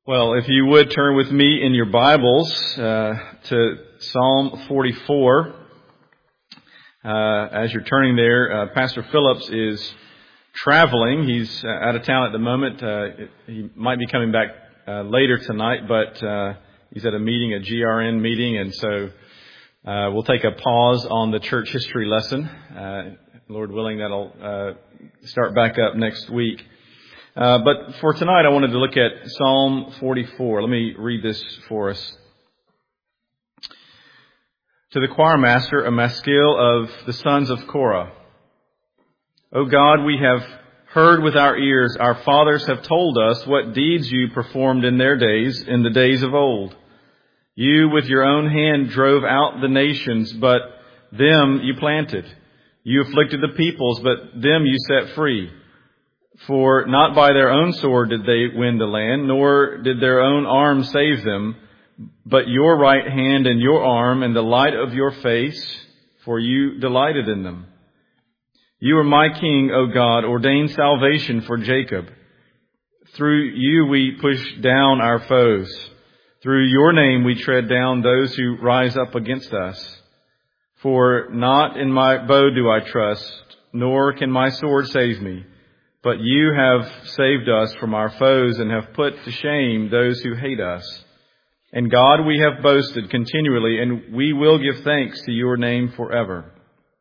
Well, if you would turn with me in your Bibles to Psalm 44. As you're turning there, Pastor Phillips is traveling. He's out of town at the moment. He might be coming back later tonight, but he's at a meeting, a GRN meeting, and so we'll take a pause on the church history lesson. Lord willing, that'll start back up next week. But for tonight, I wanted to look at Psalm 44. Let me read this for us. To the choir master, a maskil of the sons of Korah. O God, we have heard with our ears, our fathers have told us what deeds you performed in their days, in the days of old. You with your own hand drove out the nations, but them you planted. You afflicted the peoples, but them you set free. For not by their own sword did they win the land, nor did their own arm save them, but your right hand and your arm and the light of your face, for you delighted in them. You are my king, O God, ordained salvation for Jacob. Through you we push down our foes. Through your name we tread down those who rise up against us. For not in my bow do I trust, nor can my sword save me. But you have saved us from our foes and have put to shame those who hate us. And God, we have boasted continually, and we will give thanks to your name forever.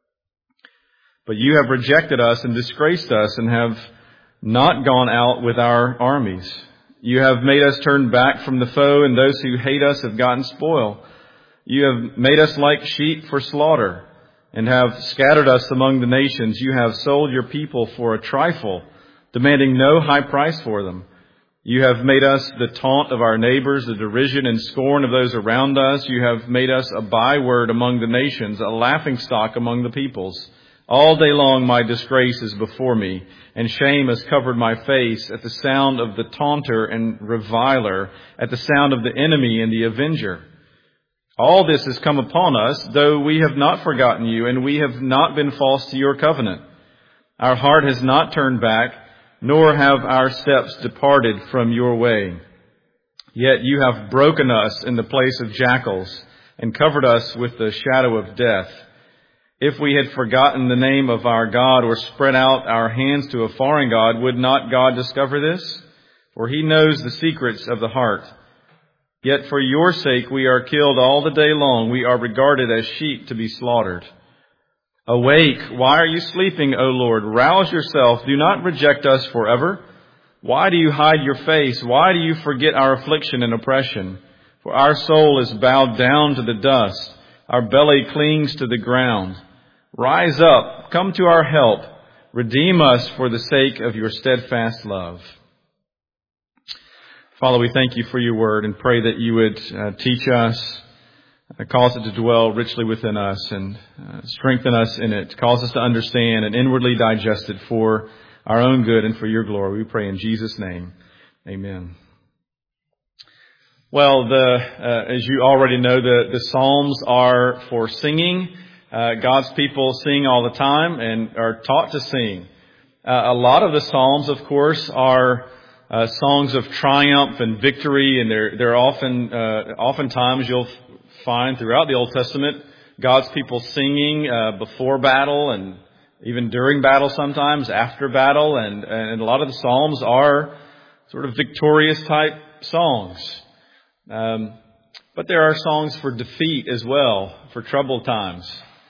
But you have rejected us and disgraced us and have not gone out with our armies. You have made us turn back from the foe, and those who hate us have gotten spoil. You have made us like sheep for slaughter, and have scattered us among the nations. You have sold your people for a trifle, demanding no high price for them. You have made us the taunt of our neighbors, the derision and scorn of those around us. You have made us a byword among the nations, a laughingstock among the peoples. All day long my disgrace is before me, and shame has covered my face at the sound of the taunter and reviler, at the sound of the enemy and the avenger. All this has come upon us, though we have not forgotten you, and we have not been false to your covenant. Our heart has not turned back, nor have our steps departed from your way. Yet you have broken us in the place of jackals, and covered us with the shadow of death. If we had forgotten the name of our God, or spread out our hands to a foreign god, would not God discover this? For he knows the secrets of the heart. Yet for your sake we are killed all the day long. We are regarded as sheep to be slaughtered. Awake, why are you sleeping, O Lord? Rouse yourself, do not reject us forever. Why do you hide your face? Why do you forget our affliction and oppression? For our soul is bowed down to the dust. Our belly clings to the ground. Rise up, come to our help. Redeem us for the sake of your steadfast love. Father, we thank you for your word and pray that you would teach us, cause it to dwell richly within us and strengthen us in it. Cause us to understand and inwardly digest it for our own good and for your glory. We pray in Jesus' name. Amen. Well, as you already know, the Psalms are for singing. God's people sing all the time and are taught to sing. A lot of the Psalms, of course, are songs of triumph and victory, and they're oftentimes you'll find throughout the Old Testament God's people singing before battle and even during battle, sometimes after battle, and a lot of the Psalms are sort of victorious type songs. But there are songs for defeat as well, for troubled times.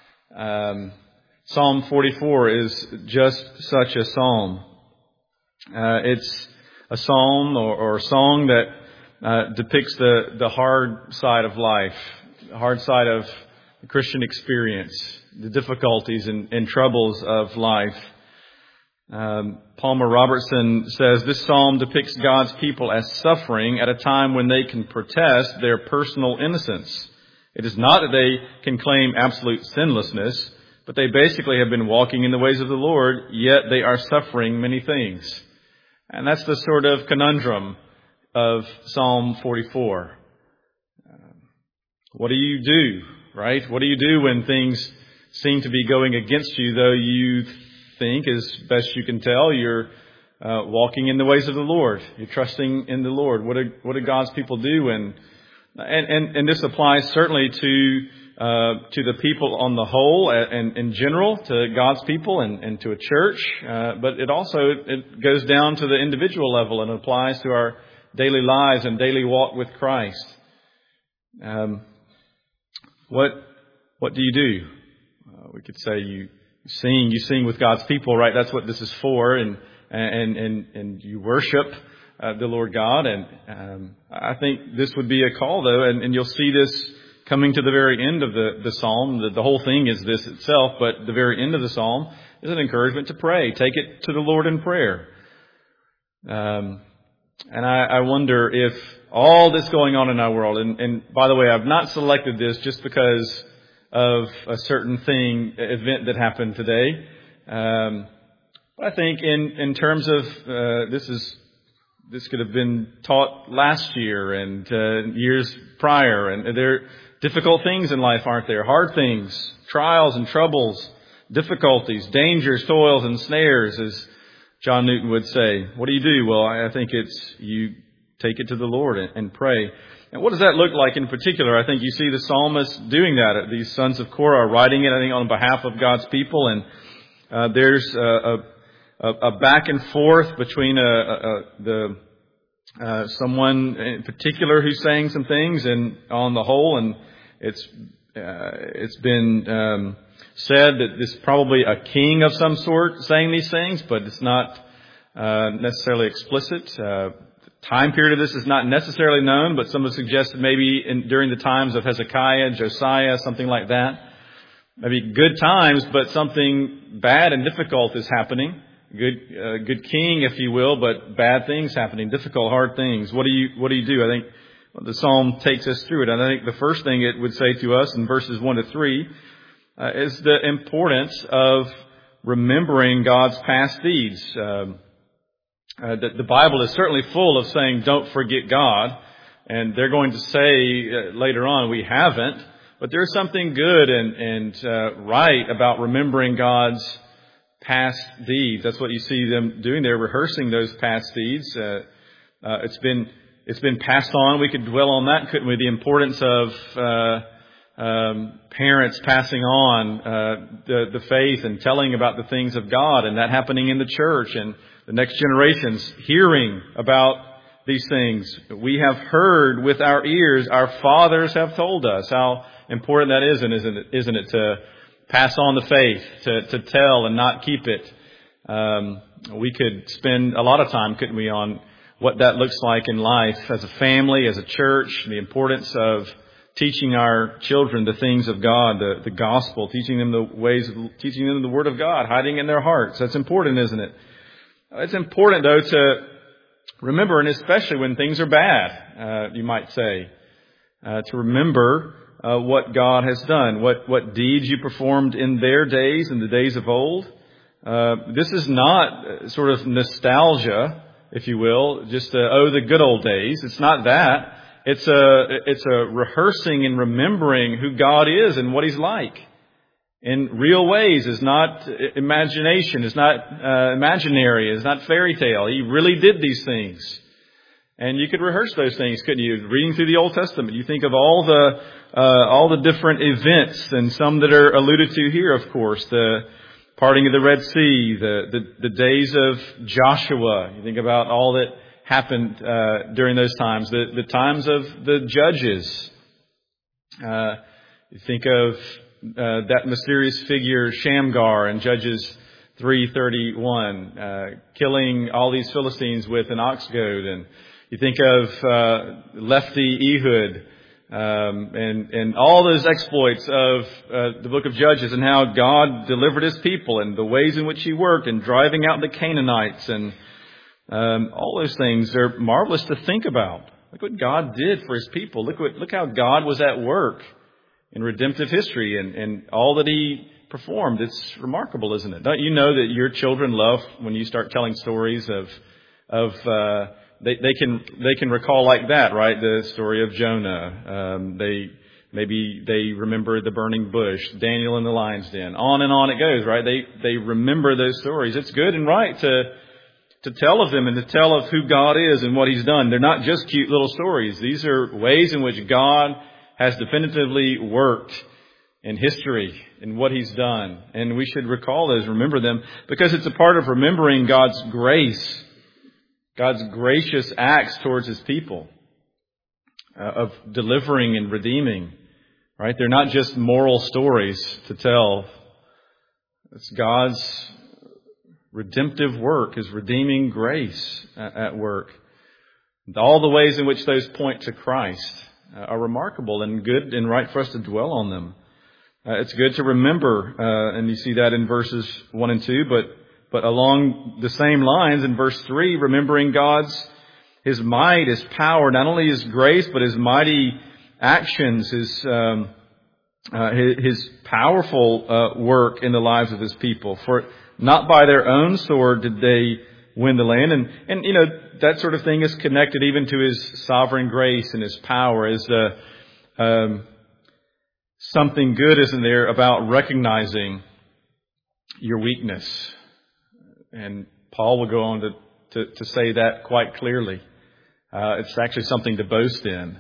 Psalm 44 is just such a psalm. It's a psalm or a song that depicts the hard side of life, the hard side of the Christian experience, the difficulties and troubles of life. Palmer Robertson says this psalm depicts God's people as suffering at a time when they can protest their personal innocence. It is not that they can claim absolute sinlessness, but they basically have been walking in the ways of the Lord, yet they are suffering many things. And that's the sort of conundrum of Psalm 44. What do you do, right? What do you do when things seem to be going against you, though you think, as best you can tell, you're walking in the ways of the Lord. You're trusting in the Lord. What do God's people do? And this applies certainly to the people on the whole and in general, to God's people and to a church. But it goes down to the individual level and applies to our daily lives and daily walk with Christ. What do you do? We could say you sing with God's people, right? That's what this is for, and you worship the Lord God. And I think this would be a call, though, and you'll see this coming to the very end of the psalm. The whole thing is this itself, but the very end of the psalm is an encouragement to pray. Take it to the Lord in prayer. And I wonder if all this going on in our world, and by the way, I've not selected this just because of a certain event that happened today. But I think in terms of this could have been taught last year and years prior, and there are difficult things in life, aren't there? Hard things, trials and troubles, difficulties, dangers, toils and snares, as John Newton would say. What do you do? Well, I think it's you take it to the Lord and pray. And what does that look like in particular? I think you see the psalmist doing that. These sons of Korah are writing it, I think, on behalf of God's people. And there's a back and forth between someone in particular who's saying some things, and on the whole, and it's been said that this is probably a king of some sort saying these things, but it's not necessarily explicit. The time period of this is not necessarily known, but some have suggested maybe during the times of Hezekiah, Josiah, something like that. Maybe good times, but something bad and difficult is happening. Good king, if you will, but bad things happening, difficult, hard things. What do you do? I think the psalm takes us through it. And I think the first thing it would say to us in verses 1 to 3 is the importance of remembering God's past deeds. The Bible is certainly full of saying, don't forget God. And they're going to say later on, we haven't. But there's something good and right about remembering God's past deeds. That's what you see them doing. They're rehearsing those past deeds. It's been passed on. We could dwell on that, couldn't we? The importance of parents passing on the faith and telling about the things of God, and that happening in the church, and the next generations hearing about these things. We have heard with our ears, our fathers have told us. How important that is, and isn't it, to pass on the faith, to tell and not keep it. We could spend a lot of time, couldn't we, on what that looks like in life as a family, as a church, the importance of teaching our children the things of God, the gospel, teaching them the Word of God, hiding in their hearts. That's important, isn't it? It's important, though, to remember, and especially when things are bad, you might say, to remember what God has done, what deeds you performed in their days, in the days of old. This is not sort of nostalgia, if you will, just the good old days. It's not that. It's a rehearsing and remembering who God is and what He's like in real ways. Is not imagination. Is not imaginary. Is not fairy tale. He really did these things. And you could rehearse those things, couldn't you? Reading through the Old Testament, you think of all the different events, and some that are alluded to here, of course, the parting of the Red Sea, the days of Joshua. You think about all that happened during those times, the times of the judges. You think of that mysterious figure Shamgar in Judges 3:31, killing all these Philistines with an ox goad. And you think of Lefty Ehud, and all those exploits of the book of Judges, and how God delivered His people, and the ways in which He worked, and driving out the Canaanites, and all those things are marvelous to think about. Look what God did for His people. Look how God was at work in redemptive history, and all that He performed. It's remarkable, isn't it? Don't you know that your children love when you start telling stories of they can recall like that, right? The story of Jonah. They remember the burning bush, Daniel in the lion's den. On and on it goes, right? They remember those stories. It's good and right to tell of them and to tell of who God is and what He's done. They're not just cute little stories. These are ways in which God has definitively worked in history and what He's done. And we should recall those, remember them, because it's a part of remembering God's grace, God's gracious acts towards His people, of delivering and redeeming. Right? They're not just moral stories to tell. It's God's redemptive work, His redeeming grace at work. All the ways in which those point to Christ are remarkable and good and right for us to dwell on them. It's good to remember, and you see that in verses 1 and 2, but along the same lines in verse 3, remembering His might, His power, not only His grace, but His mighty actions, His powerful work in the lives of His people. For not by their own sword did they win the land. And you know, that sort of thing is connected even to His sovereign grace and His power. Is something good, isn't there, about recognizing your weakness. And Paul will go on to say that quite clearly. It's actually something to boast in.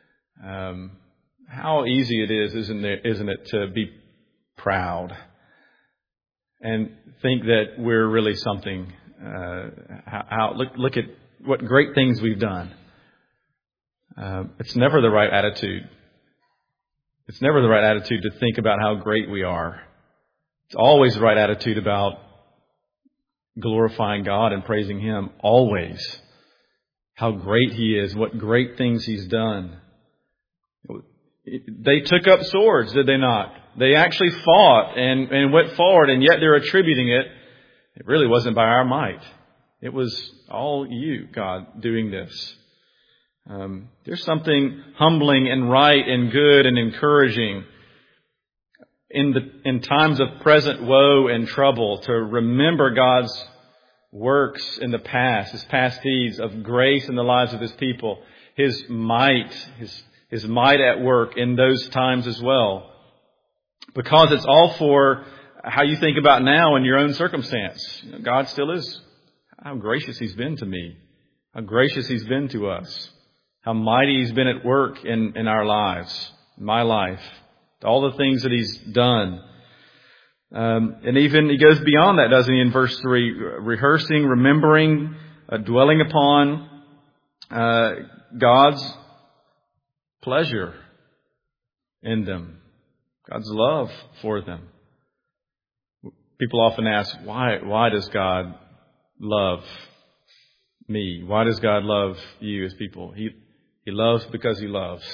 How easy it is, isn't it, to be proud and think that we're really something. Look at what great things we've done. It's never the right attitude. It's never the right attitude to think about how great we are. It's always the right attitude about glorifying God and praising Him. Always. How great He is, what great things He's done. They took up swords, did they not? They actually fought and went forward, and yet they're attributing it. It really wasn't by our might. It was all You, God, doing this. There's something humbling and right and good and encouraging in times of present woe and trouble to remember God's works in the past, His past deeds of grace in the lives of His people, His might, His might at work in those times as well. Because it's all for how you think about now in your own circumstance. You know, God still is. How gracious He's been to me. How gracious He's been to us. How mighty He's been at work in our lives, my life, all the things that He's done. And even He goes beyond that, doesn't He, in verse 3, rehearsing, remembering, dwelling upon God's pleasure in them, God's love for them. People often ask, why does God love me? Why does God love you as people? He loves because He loves.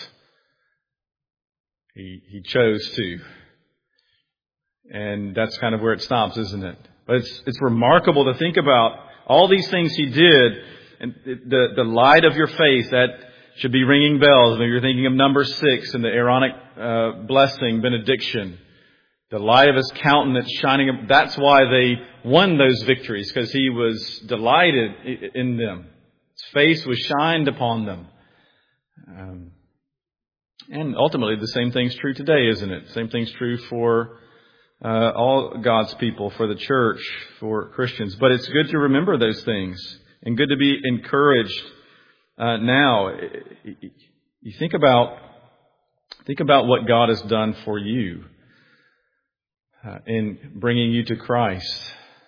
He chose to. And that's kind of where it stops, isn't it? But it's remarkable to think about all these things He did, and the light of your faith, that should be ringing bells. Maybe you're thinking of number 6 and the Aaronic blessing, benediction. The light of His countenance shining. That's why they won those victories, because He was delighted in them. His face was shined upon them. And ultimately, the same thing's true today, isn't it? Same thing's true for all God's people, for the church, for Christians. But it's good to remember those things and good to be encouraged now. You think about what God has done for you in bringing you to Christ.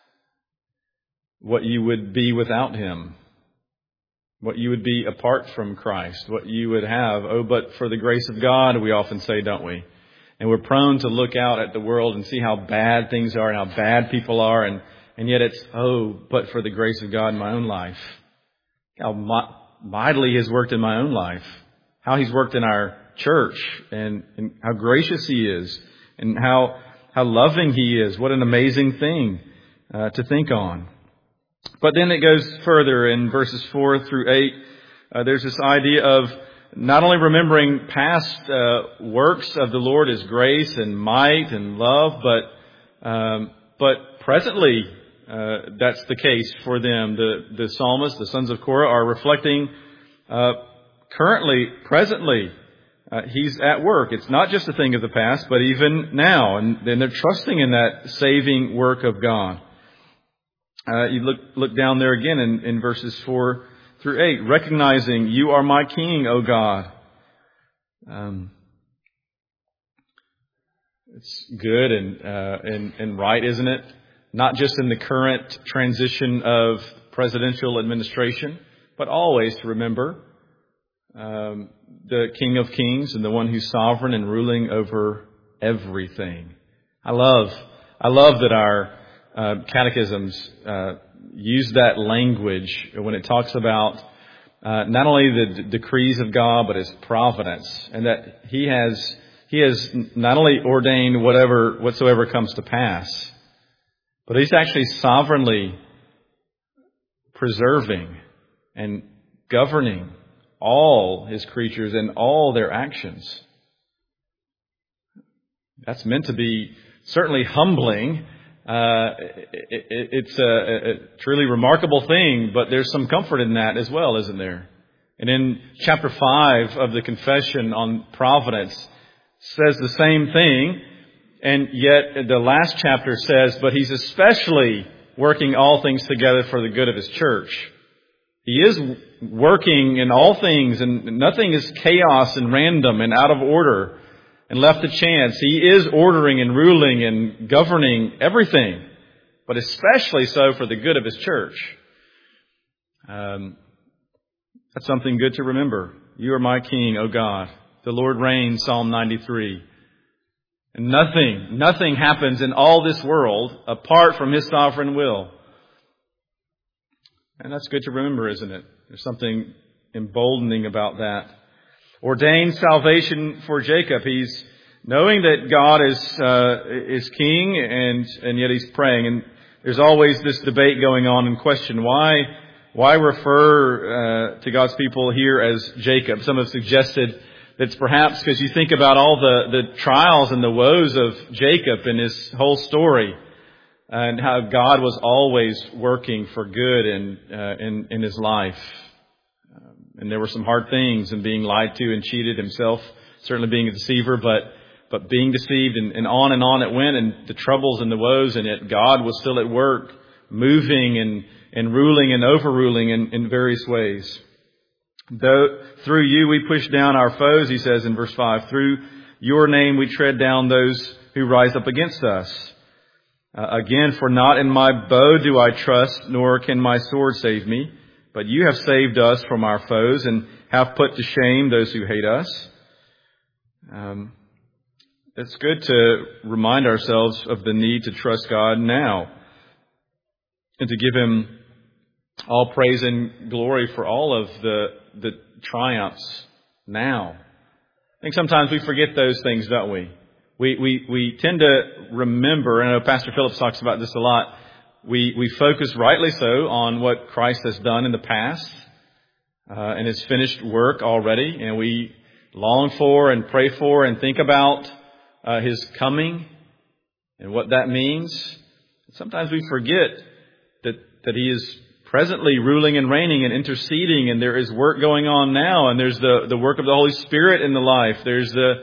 What you would be without Him. What you would be apart from Christ. What you would have. Oh, but for the grace of God, we often say, don't we? And we're prone to look out at the world and see how bad things are and how bad people are. And yet it's, oh, but for the grace of God in my own life. How mightily He has worked in my own life. How He's worked in our church. And how gracious He is. And how loving He is. What an amazing thing to think on. But then it goes further in verses 4 through 8. There's this idea of not only remembering past works of the Lord, His grace and might and love, but presently that's the case for them. The psalmists, the sons of Korah, are reflecting currently, presently. He's at work. It's not just a thing of the past, but even now. And then they're trusting in that saving work of God. You look down there again in verses 4 through 8, recognizing you are my king, O God. It's good and right, isn't it? Not just in the current transition of presidential administration, but always to remember the King of Kings and the one who's sovereign and ruling over everything. I love that our catechisms use that language when it talks about not only the decrees of God, but His providence, and that He has not only ordained whatsoever comes to pass, but He's actually sovereignly preserving and governing all His creatures and all their actions. That's meant to be certainly humbling. It's a truly remarkable thing, but there's some comfort in that as well, isn't there? And in chapter 5 of the Confession on Providence says the same thing, and yet the last chapter says, but He's especially working all things together for the good of His church. He is working in all things, and nothing is chaos and random and out of order and left to chance. He is ordering and ruling and governing everything, but especially so for the good of His church. That's something good to remember. You are my King, O God. The Lord reigns, Psalm 93. And nothing happens in all this world apart from His sovereign will. And that's good to remember, isn't it? There's something emboldening about that. Ordained salvation for Jacob. He's knowing that God is king, and yet he's praying. And there's always this debate going on and question, why refer to God's people here as Jacob? Some have suggested that it's perhaps because you think about all the trials and the woes of Jacob and his whole story, and how God was always working for good in his life. And there were some hard things, and being lied to and cheated himself, certainly being a deceiver, but being deceived, and on it went, and the troubles and the woes, and yet God was still at work, moving and ruling and overruling in various ways. Though through you we push down our foes, he says in verse 5, through your name we tread down those who rise up against us. Again, for not in my bow do I trust, nor can my sword save me. But you have saved us from our foes and have put to shame those who hate us. It's good to remind ourselves of the need to trust God now and to give Him all praise and glory for all of the triumphs now. I think sometimes we forget those things, don't we? We tend to remember, and I know Pastor Phillips talks about this a lot, we focus rightly so on what Christ has done in the past and His finished work already, and we long for and pray for and think about His coming and what that means. Sometimes we forget that He is presently ruling and reigning and interceding, and there is work going on now, and there's the work of the Holy Spirit in the life. There's the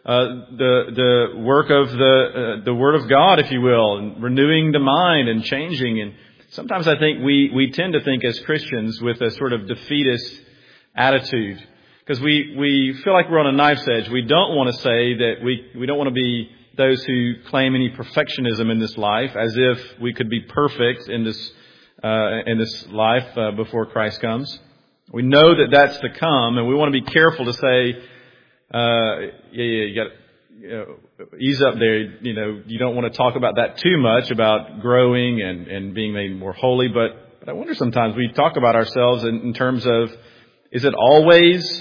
work of the Word of God, if you will, and renewing the mind and changing. And sometimes I think we tend to think as Christians with a sort of defeatist attitude, because we feel like we're on a knife's edge. We don't want to say that we don't want to be those who claim any perfectionism in this life, as if we could be perfect in this life before Christ comes. We know that that's to come, and we want to be careful to say, you got to ease up there. You don't want to talk about that too much, about growing and being made more holy. But I wonder sometimes we talk about ourselves in terms of, is it always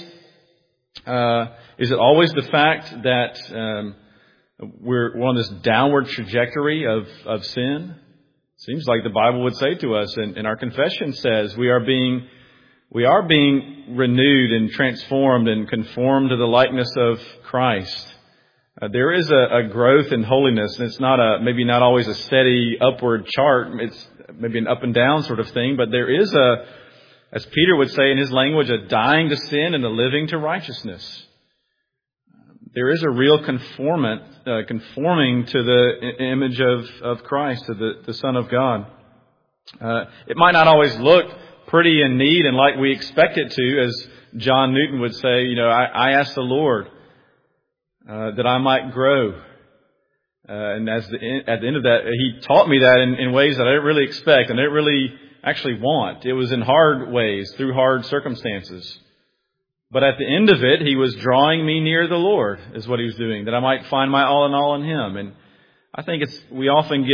the fact that we're on this downward trajectory of sin? Seems like the Bible would say to us, and our confession says we are being renewed and transformed and conformed to the likeness of Christ. There is a growth in holiness, and it's maybe not always a steady upward chart. It's maybe an up and down sort of thing, but there is as Peter would say in his language, a dying to sin and a living to righteousness. There is a real conforming to the image of Christ, to the Son of God. It might not always look pretty and neat and like we expect it to, as John Newton would say. I asked the Lord that I might grow. And at the end of that, He taught me that in ways that I didn't really expect and I didn't really actually want. It was in hard ways, through hard circumstances. But at the end of it, He was drawing me near the Lord, is what He was doing, that I might find my all in all in Him. And I think we often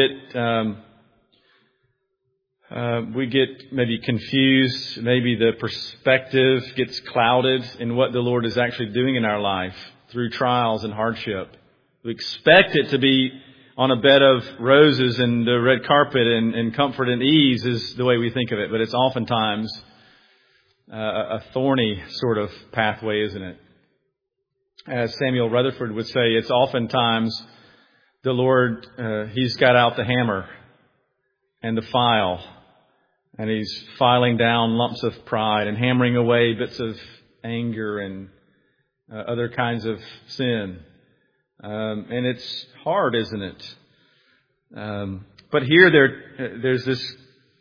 get maybe confused. Maybe the perspective gets clouded in what the Lord is actually doing in our life through trials and hardship. We expect it to be on a bed of roses and the red carpet and comfort and ease is the way we think of it. But it's oftentimes a thorny sort of pathway, isn't it? As Samuel Rutherford would say, it's oftentimes the Lord, He's got out the hammer and the file, and He's filing down lumps of pride and hammering away bits of anger and other kinds of sin. And it's hard, isn't it? But here there's this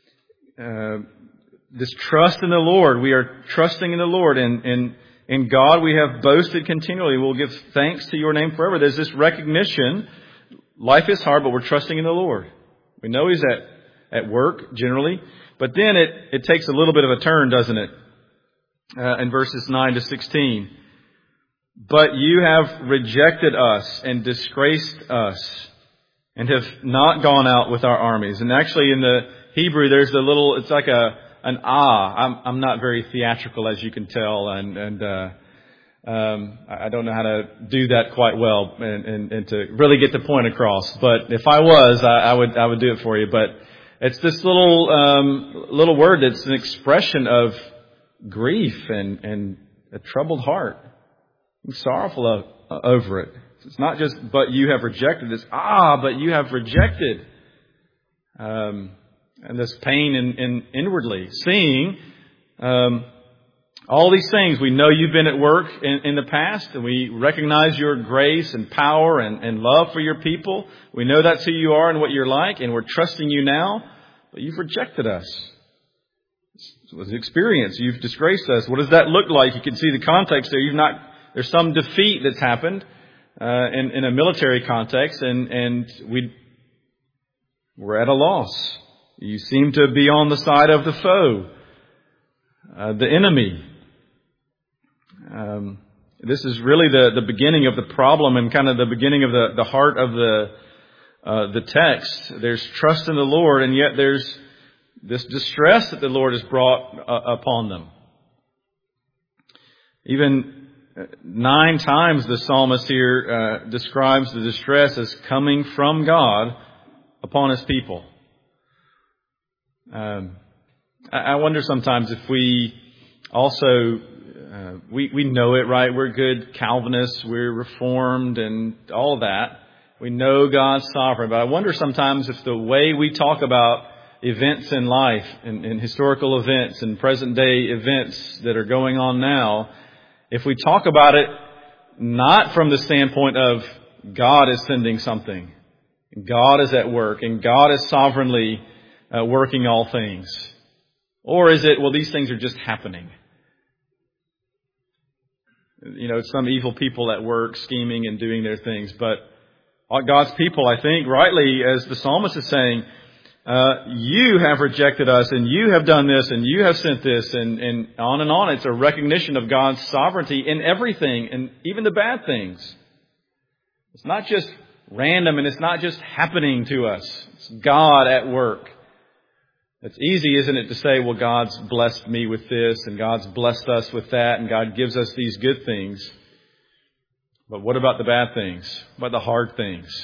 trust in the Lord. We are trusting in the Lord, and in God we have boasted continually. We'll give thanks to Your name forever. There's this recognition. Life is hard, but we're trusting in the Lord. We know He's at work generally, but then it takes a little bit of a turn, doesn't it? In verses 9 to 16. But you have rejected us and disgraced us and have not gone out with our armies. And actually in the Hebrew, there's it's like an ah. I'm not very theatrical, as you can tell, and I don't know how to do that quite well and to really get the point across. But if I was, I would do it for you. But it's this little word that's an expression of grief and a troubled heart. I'm sorrowful over it. It's not just, but you have rejected. It's, but you have rejected. And this pain inwardly. Seeing all these things, we know You've been at work in the past, and we recognize Your grace and power and love for Your people. We know that's who You are and what You're like, and we're trusting You now, but You've rejected us. It was an experience. You've disgraced us. What does that look like? You can see the context there. There's some defeat that's happened in a military context, and we're at a loss. You seem to be on the side of the foe, the enemy. This is really the beginning of the problem and kind of the beginning of the heart of the text. There's trust in the Lord, and yet there's this distress that the Lord has brought upon them. Even 9 times the psalmist here describes the distress as coming from God upon His people. I wonder sometimes if we also, we know it, right? We're good Calvinists, we're Reformed and all of that. We know God's sovereign, but I wonder sometimes if the way we talk about events in life and historical events and present day events that are going on now, if we talk about it not from the standpoint of God is sending something, God is at work, and God is sovereignly working all things, or is it, well, these things are just happening? Some evil people at work scheming and doing their things, but God's people, I think, rightly, as the psalmist is saying, you have rejected us, and you have done this, and you have sent this, and on and on. It's a recognition of God's sovereignty in everything, and even the bad things. It's not just random, and it's not just happening to us. It's God at work. It's easy, isn't it, to say, well, God's blessed me with this, and God's blessed us with that, and God gives us these good things. But what about the bad things? What about the hard things?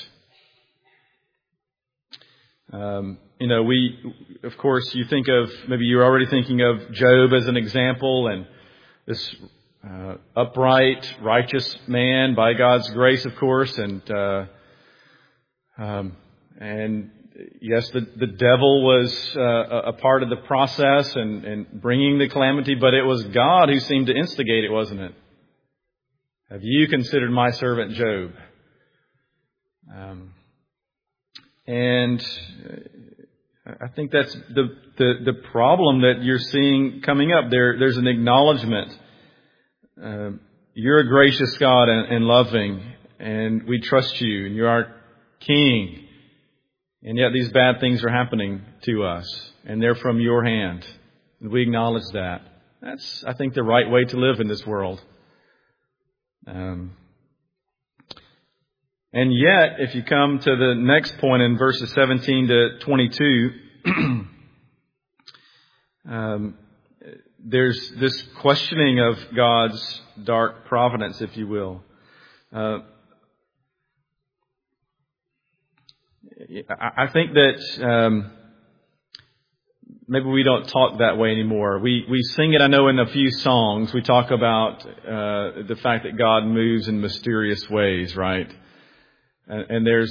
Of course, you think of, maybe you're already thinking of Job as an example, and this upright, righteous man by God's grace, of course, and yes, the devil was a part of the process and bringing the calamity, but it was God who seemed to instigate it, wasn't it? Have you considered my servant Job? I think that's the problem that you're seeing coming up. There's an acknowledgement. You're a gracious God and loving, and we trust you, and you're our King. And yet these bad things are happening to us, and they're from your hand. And we acknowledge that. That's, I think, the right way to live in this world. And yet, if you come to the next point in verses 17 to 22, there's this questioning of God's dark providence, if you will. I think that maybe we don't talk that way anymore. We sing it, I know, in a few songs. We talk about the fact that God moves in mysterious ways, right? And there's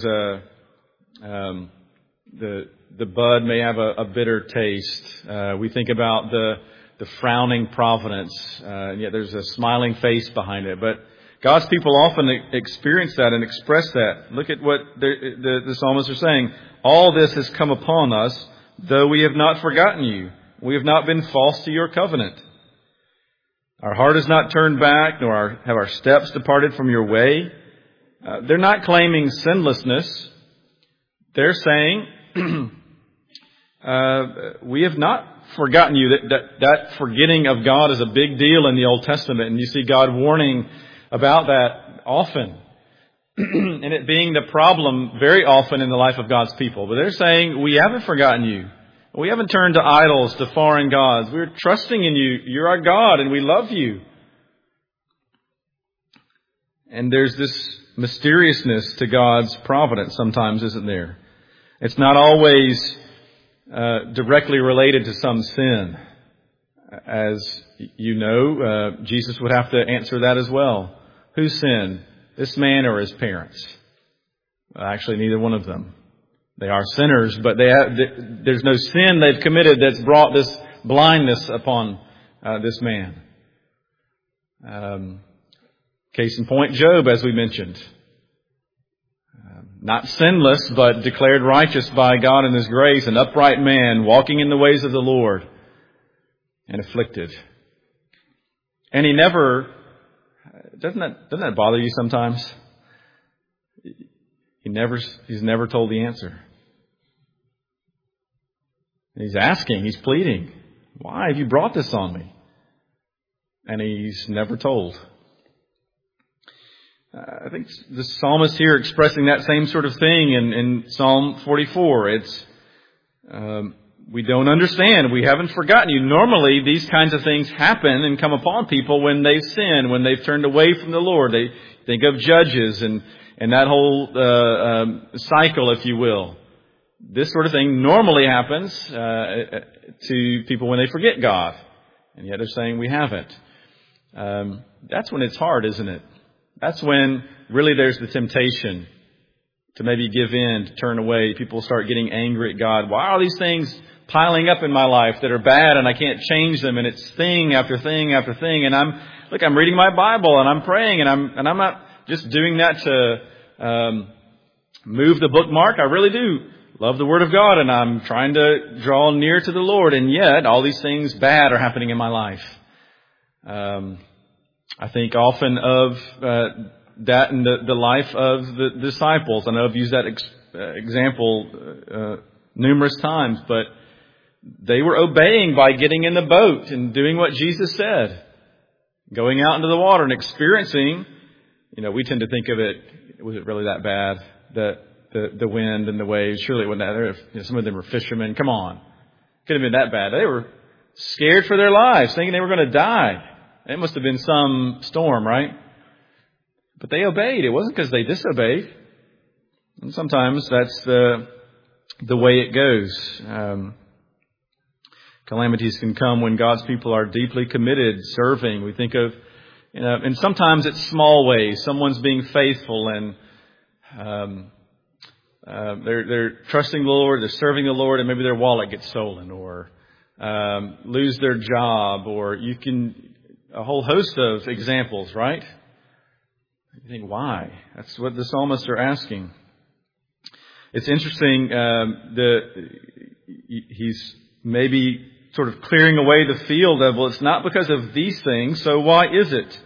the bud may have a bitter taste. We think about the frowning providence, and yet there's a smiling face behind it. But God's people often experience that and express that. Look at what the psalmists are saying. All this has come upon us, though we have not forgotten you. We have not been false to your covenant. Our heart has not turned back, nor have our steps departed from your way. They're not claiming sinlessness. They're saying, we have not forgotten you. That forgetting of God is a big deal in the Old Testament, and you see God warning about that often, and it being the problem very often in the life of God's people. But they're saying, we haven't forgotten you. We haven't turned to idols, to foreign gods. We're trusting in you. You're our God, and we love you. And there's this mysteriousness to God's providence sometimes, isn't there? It's not always directly related to some sin. As you know, Jesus would have to answer that as well. Who sinned? This man or his parents? Well, actually, neither one of them. They are sinners, but there's no sin they've committed that's brought this blindness upon this man. Case in point, Job, as we mentioned. Not sinless, but declared righteous by God in His grace, an upright man walking in the ways of the Lord, and afflicted. And he never, doesn't that bother you sometimes? He's never told the answer. And he's asking, he's pleading, why have you brought this on me? And he's never told. I think the psalmist here expressing that same sort of thing in Psalm 44. It's, we don't understand. We haven't forgotten you. Normally, these kinds of things happen and come upon people when they sin, when they've turned away from the Lord. They think of Judges and that whole cycle, if you will. This sort of thing normally happens to people when they forget God. And yet they're saying we haven't. That's when it's hard, isn't it? That's when really there's the temptation to maybe give in, to turn away. People start getting angry at God. Why are these things piling up in my life that are bad and I can't change them? And it's thing after thing after thing. And I'm reading my Bible and I'm praying and I'm not just doing that to move the bookmark. I really do love the Word of God and I'm trying to draw near to the Lord. And yet all these things bad are happening in my life. I think often of that in the life of the disciples. I know I've used that example numerous times, but they were obeying by getting in the boat and doing what Jesus said. Going out into the water and experiencing, we tend to think of it, was it really that bad? The wind and the waves, surely it wasn't that. Some of them were fishermen. Come on. Couldn't have been that bad. They were scared for their lives, thinking they were going to die. It must have been some storm, right? But they obeyed. It wasn't because they disobeyed. And sometimes that's the way it goes. Calamities can come when God's people are deeply committed, serving. We think of, and sometimes it's small ways. Someone's being faithful and they're trusting the Lord, they're serving the Lord, and maybe their wallet gets stolen or lose their job, or a whole host of examples, right? You think, why? That's what the psalmists are asking. It's interesting, he's maybe sort of clearing away the field of, well, it's not because of these things, so why is it?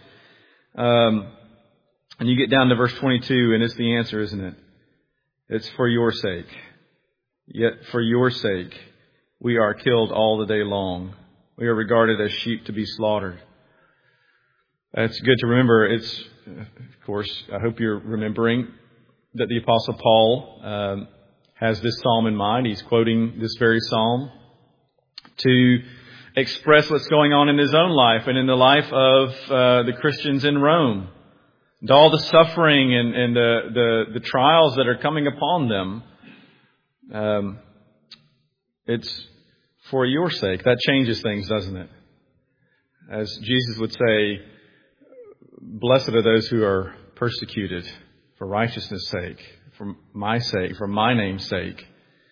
And you get down to verse 22, and it's the answer, isn't it? It's for your sake. Yet for your sake, we are killed all the day long. We are regarded as sheep to be slaughtered. It's good to remember. It's, of course, I hope you're remembering that the Apostle Paul has this psalm in mind. He's quoting this very psalm to express what's going on in his own life and in the life of the Christians in Rome. And all the suffering and the trials that are coming upon them. It's for your sake. That changes things, doesn't it? As Jesus would say, blessed are those who are persecuted for righteousness' sake, for my sake, for my name's sake.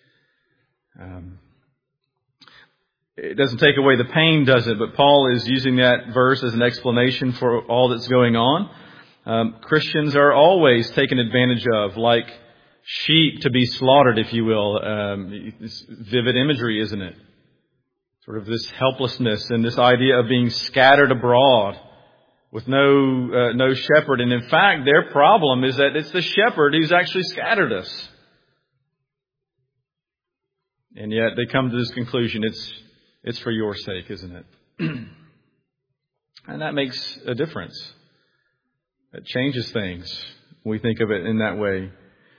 It doesn't take away the pain, does it? But Paul is using that verse as an explanation for all that's going on. Christians are always taken advantage of, like sheep to be slaughtered, if you will. It's vivid imagery, isn't it? Sort of this helplessness and this idea of being scattered abroad with no shepherd. And in fact, their problem is that it's the shepherd who's actually scattered us. And yet they come to this conclusion, it's for your sake, isn't it? And that makes a difference. It changes things when we think of it in that way.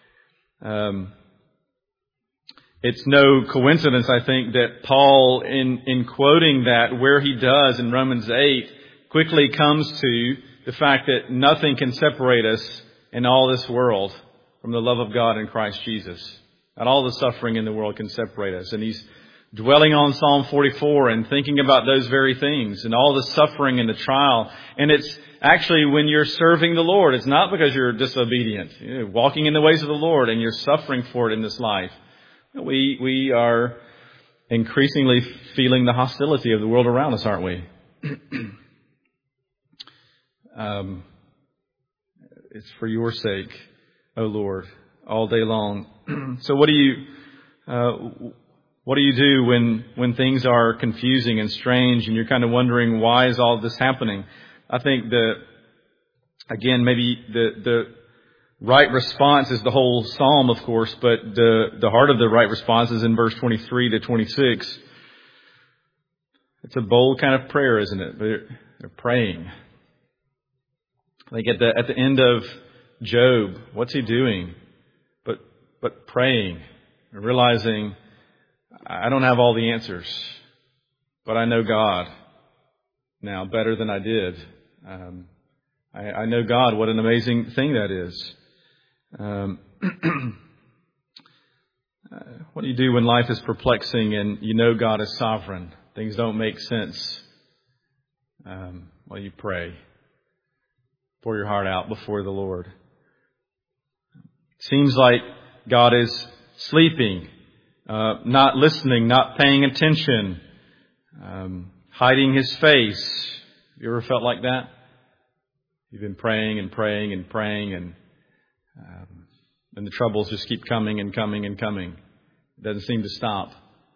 It's no coincidence, I think, that Paul, in quoting that where he does in Romans 8, quickly comes to the fact that nothing can separate us in all this world from the love of God in Christ Jesus. Not all the suffering in the world can separate us. And he's dwelling on Psalm 44 and thinking about those very things and all the suffering and the trial. And it's actually when you're serving the Lord. It's not because you're disobedient. You're walking in the ways of the Lord and you're suffering for it in this life. We are increasingly feeling the hostility of the world around us, aren't we? It's for your sake, O Lord, all day long. So what do you do when things are confusing and strange and you're kind of wondering, why is all this happening? I think maybe the right response is the whole psalm, of course, but the heart of the right response is in verse 23 to 26. It's a bold kind of prayer, isn't it? They're praying. Like at the end of Job, what's he doing? But praying, realizing I don't have all the answers, but I know God now better than I did. I know God. What an amazing thing that is. What do you do when life is perplexing and you know God is sovereign? Things don't make sense. Well, you pray. Pour your heart out before the Lord. Seems like God is sleeping, not listening, not paying attention, hiding His face. Have you ever felt like that? You've been praying and praying and praying, and the troubles just keep coming and coming and coming. It doesn't seem to stop.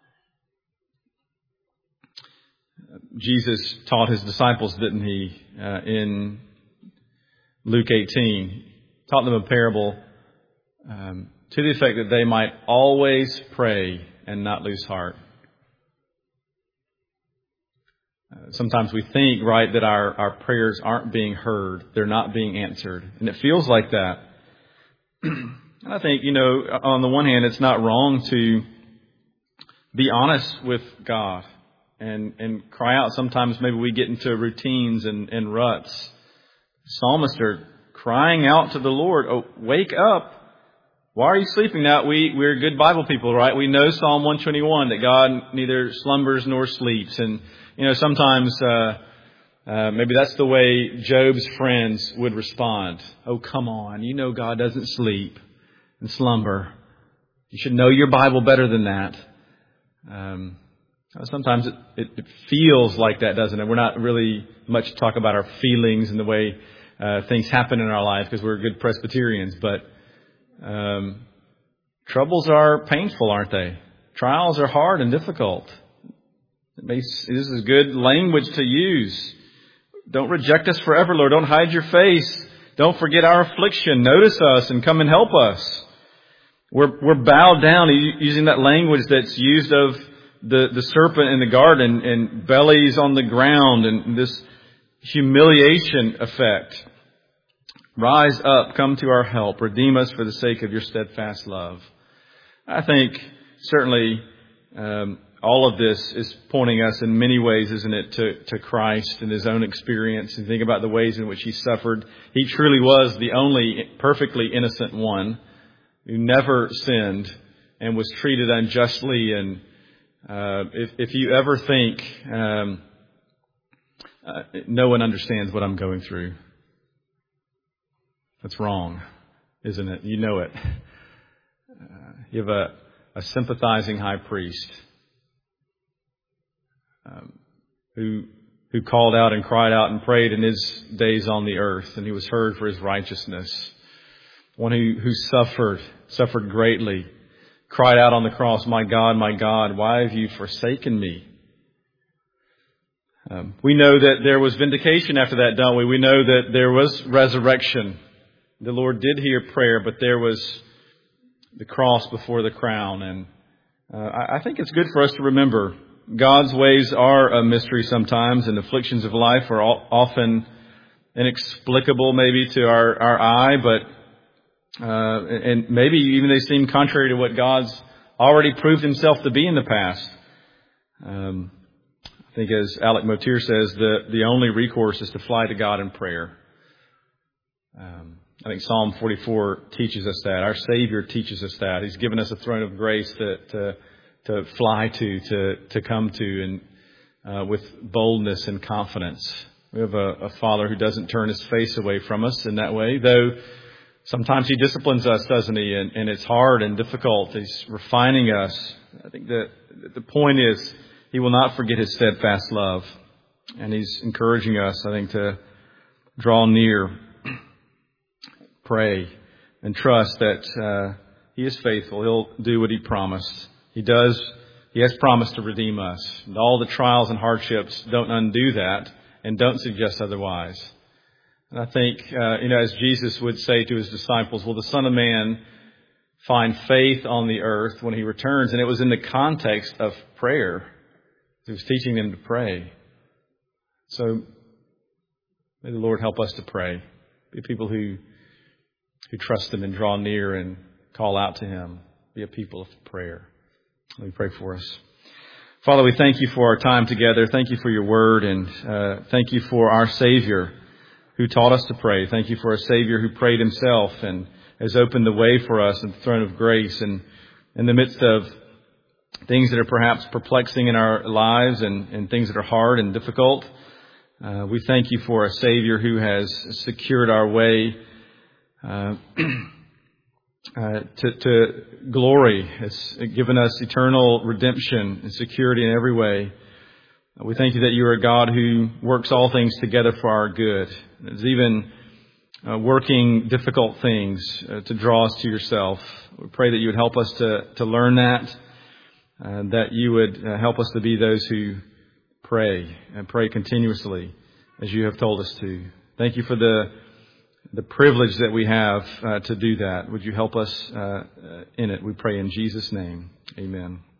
Jesus taught His disciples, didn't He, in Luke 18. He taught them a parable to the effect that they might always pray and not lose heart. Sometimes we think, right, that our prayers aren't being heard. They're not being answered. And it feels like that. And I think, on the one hand, it's not wrong to be honest with God and cry out. Sometimes maybe we get into routines and ruts. Psalmists are crying out to the Lord, "Oh, wake up. Why are you sleeping now?" We're good Bible people, right? We know Psalm 121, that God neither slumbers nor sleeps. And, sometimes maybe that's the way Job's friends would respond. "Oh, come on. You know God doesn't sleep and slumber. You should know your Bible better than that." Sometimes it feels like that, doesn't it? We're not really much talk about our feelings and the way things happen in our life because we're good Presbyterians. But troubles are painful, aren't they? Trials are hard and difficult. This is good language to use. Don't reject us forever, Lord. Don't hide your face. Don't forget our affliction. Notice us and come and help us. We're bowed down, using that language that's used of the serpent in the garden, and bellies on the ground, and this humiliation effect. Rise up, come to our help, redeem us for the sake of your steadfast love. I think certainly all of this is pointing us in many ways, isn't it, to Christ and his own experience. And think about the ways in which he suffered. He truly was the only perfectly innocent one who never sinned and was treated unjustly. And if you ever think no one understands what I'm going through, that's wrong, isn't it? You know it. You have a sympathizing high priest who called out and cried out and prayed in his days on the earth, and he was heard for his righteousness. One who suffered greatly, cried out on the cross, my God, why have you forsaken me? We know that there was vindication after that, don't we? We know that there was resurrection. The Lord did hear prayer, but there was the cross before the crown. And I think it's good for us to remember God's ways are a mystery sometimes, and afflictions of life are often inexplicable maybe to our eye, but and maybe even they seem contrary to what God's already proved himself to be in the past. I think as Alec Motyer says, the only recourse is to fly to God in prayer. I think Psalm 44 teaches us that. Our Savior teaches us that. He's given us a throne of grace to fly to come to, and with boldness and confidence. We have a Father who doesn't turn his face away from us in that way, though sometimes he disciplines us, doesn't he? And it's hard and difficult. He's refining us. I think that the point is he will not forget his steadfast love. And he's encouraging us, I think, to draw near, pray, and trust that he is faithful. He'll do what he promised. He does. He has promised to redeem us. And all the trials and hardships don't undo that and don't suggest otherwise. And I think, as Jesus would say to his disciples, will the Son of Man find faith on the earth when he returns? And it was in the context of prayer. He was teaching them to pray. So may the Lord help us to pray. Be people who trust him and draw near and call out to him. Be a people of prayer. Let me pray for us. Father, we thank you for our time together. Thank you for your word, and thank you for our Savior who taught us to pray. Thank you for a Savior who prayed himself and has opened the way for us in the throne of grace. And in the midst of things that are perhaps perplexing in our lives and things that are hard and difficult, we thank you for a Savior who has secured our way to glory. Has given us eternal redemption and security in every way. We thank you that you are a God who works all things together for our good. It's even working difficult things to draw us to yourself. We pray that you would help us to learn that, that you would help us to be those who pray and pray continuously as you have told us to. Thank you for the privilege that we have to do that. Would you help us in it? We pray in Jesus' name. Amen.